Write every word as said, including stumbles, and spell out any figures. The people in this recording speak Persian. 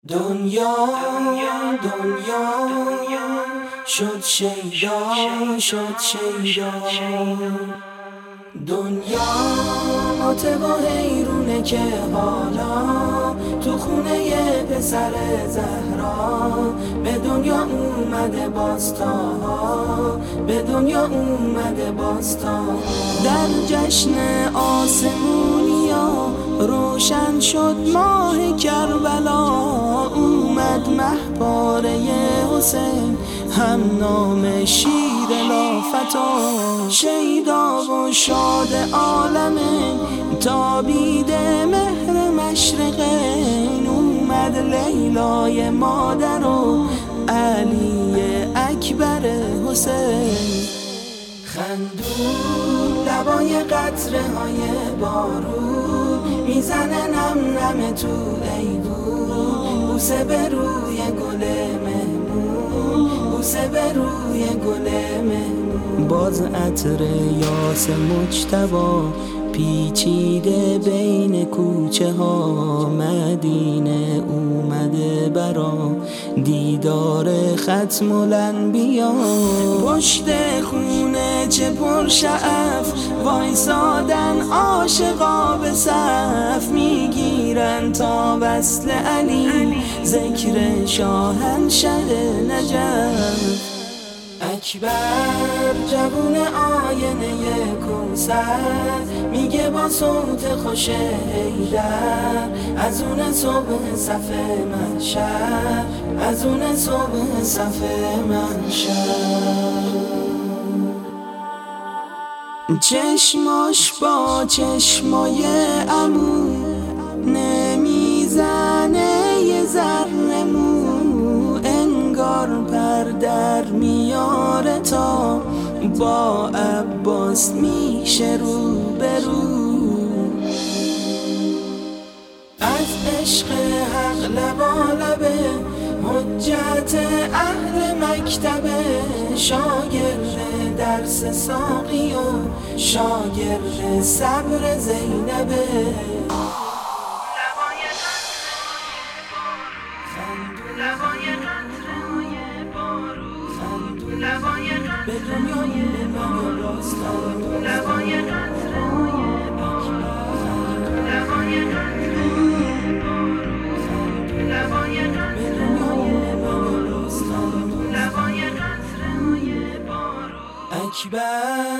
دنیا دنیا شد شیدا شد شیدا دنیا عاطف و حیرونه که حالا تو خونه ی پسر زهرا به دنیا اومده باستا به دنیا اومده باستا در جشن آسمونیا روشن شد ماه کربلا اومد مهپاره حسین هم نام شیر لافتا شیدا و شاد عالمه تابید مهر مشرقین اومد لیلای مادر و علی اکبر حسین خندون لبای قطره های بارون میزنه نم نم تو ایوون بوسه به روی گل مهمون بوسه به روی گل مهمون باز عطر یاس مجتبی پیچیده بین کوچه ها مدینه اومده برا دیدار ختم الانبیا پشت خونه چه پرشعف وایسادن عاشقا به صف میگیرن تا وصل علی ذکر شاهنشه نجف اکبر جوون آینه کوثر میگه با صوت خوش حیدر از اون صبح صف محشر از اون صبح صف محشر چشماش با چشمای عمو نمیزنه یه ذره مو انگار پر در میاره تا با عباس میشه رو برو از عشق حق لبالبه حجت اهل مکتبه شاگرد درس ساقی و شاگرد صبر زینبه به دنیای من راست لبای قطره‌های بارون لبای قطره‌های بارون لبای قطره‌های بارون لبای قطره‌های بارون اکبر